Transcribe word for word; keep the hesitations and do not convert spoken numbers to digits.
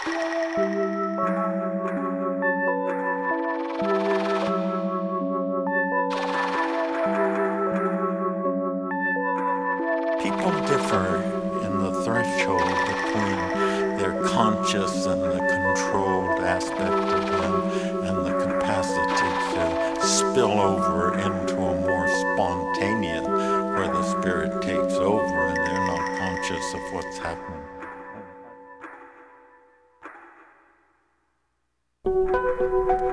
People differ in the threshold between their conscious and the controlled aspect of them and the capacity to spill over into a more spontaneous, where the spirit takes over and they're not conscious of what's happening.